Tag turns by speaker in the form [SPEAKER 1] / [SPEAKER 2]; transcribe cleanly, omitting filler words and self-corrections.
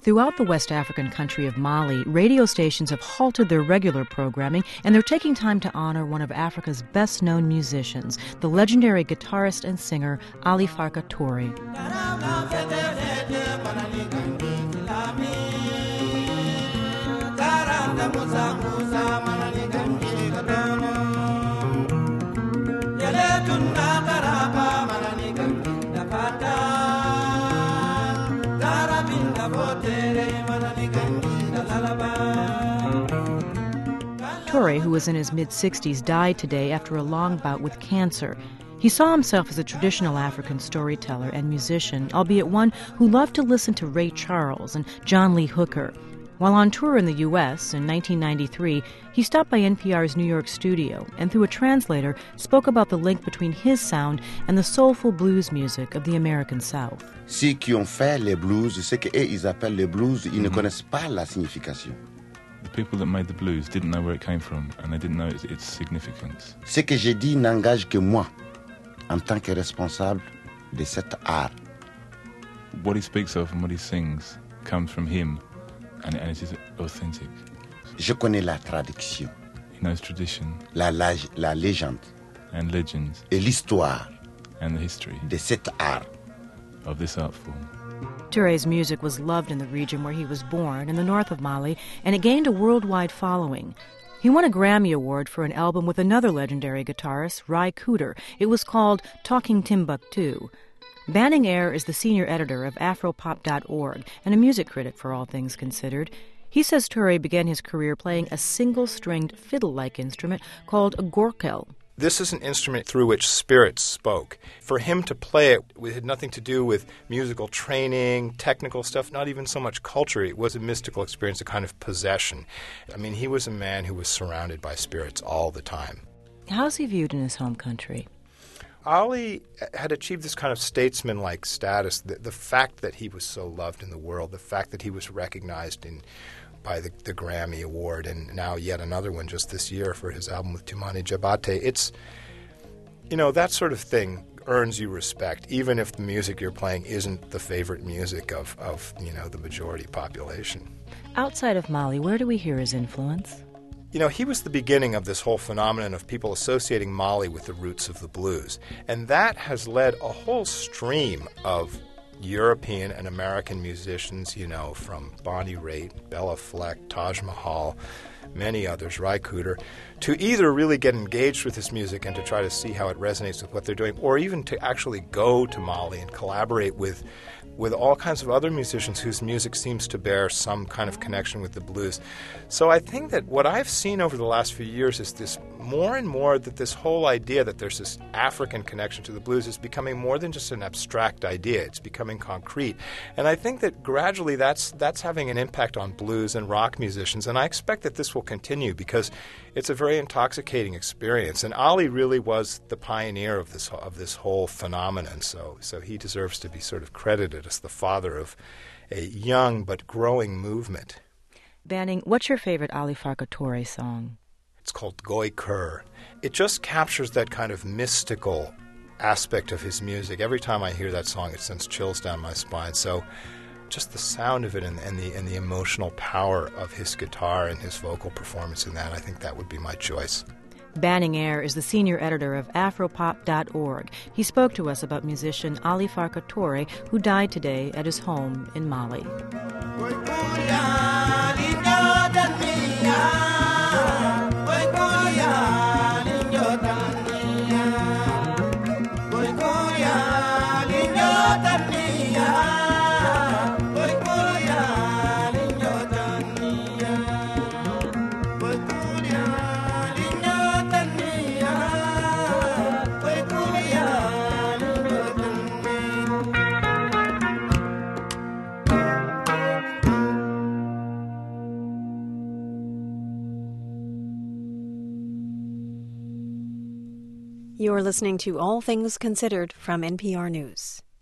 [SPEAKER 1] Throughout the West African country of Mali, radio stations have halted their regular programming, and they're taking time to honor one of Africa's best-known musicians, the legendary guitarist and singer Ali Farka Touré. Touré, who was in his mid-60s, died today after a long bout with cancer. He saw himself as a traditional African storyteller and musician, albeit one who loved to listen to Ray Charles and John Lee Hooker. While on tour in the U.S. in 1993, he stopped by NPR's New York studio and through a translator spoke about the link between his sound and the soulful blues music of the American South.
[SPEAKER 2] Ceux qui ont fait les blues, ce qu'ils appellent les blues, ils ne connaissent pas la signification.
[SPEAKER 3] The people that made the blues didn't know where it came from, and they didn't know its significance.
[SPEAKER 2] Ce que j'ai dit n'engage que moi, en tant que responsable de cet art.
[SPEAKER 3] What he speaks of and what he sings comes from him, and it is authentic.
[SPEAKER 2] Je connais la traduction.
[SPEAKER 3] He knows tradition.
[SPEAKER 2] La légende.
[SPEAKER 3] And legends.
[SPEAKER 2] Et l'histoire.
[SPEAKER 3] And the history.
[SPEAKER 2] De cet art.
[SPEAKER 3] Of this art form.
[SPEAKER 1] Touré's music was loved in the region where he was born, in the north of Mali, and it gained a worldwide following. He won a Grammy Award for an album with another legendary guitarist, Ry Cooder. It was called Talking Timbuktu. Banning Eyre is the senior editor of Afropop.org and a music critic for All Things Considered. He says Touré began his career playing a single-stringed fiddle-like instrument called a gorkel.
[SPEAKER 4] This is an instrument through which spirits spoke. For him to play it, it had nothing to do with musical training, technical stuff, not even so much culture. It was a mystical experience, a kind of possession. I mean, he was a man who was surrounded by spirits all the time.
[SPEAKER 1] How's he viewed in his home country?
[SPEAKER 4] Ali had achieved this kind of statesman-like status. The fact that he was so loved in the world, the fact that he was recognized by the Grammy Award, and now yet another one just this year for his album with Toumani Diabaté. It's, that sort of thing earns you respect, even if the music you're playing isn't the favorite music of the majority population.
[SPEAKER 1] Outside of Mali, where do we hear his influence?
[SPEAKER 4] He was the beginning of this whole phenomenon of people associating Mali with the roots of the blues. And that has led a whole stream of European and American musicians, from Bonnie Raitt, Bella Fleck, Taj Mahal, many others, Ry Cooder, to either really get engaged with this music and to try to see how it resonates with what they're doing, or even to actually go to Mali and collaborate with all kinds of other musicians whose music seems to bear some kind of connection with the blues. So I think that what I've seen over the last few years is this more and more that this whole idea that there's this African connection to the blues is becoming more than just an abstract idea. It's becoming concrete. And I think that gradually that's having an impact on blues and rock musicians. And I expect that this will continue because it's a very intoxicating experience. And Ali really was the pioneer of this whole phenomenon. So he deserves to be sort of credited as the father of a young but growing movement.
[SPEAKER 1] Banning, what's your favorite Ali Farka Touré song?
[SPEAKER 4] It's called Goy Kur. It just captures that kind of mystical aspect of his music. Every time I hear that song, it sends chills down my spine. So just the sound of it and the emotional power of his guitar and his vocal performance in that, I think that would be my choice.
[SPEAKER 1] Banning Eyre is the senior editor of Afropop.org. He spoke to us about musician Ali Farka Touré, who died today at his home in Mali.
[SPEAKER 5] You're listening to All Things Considered from NPR News.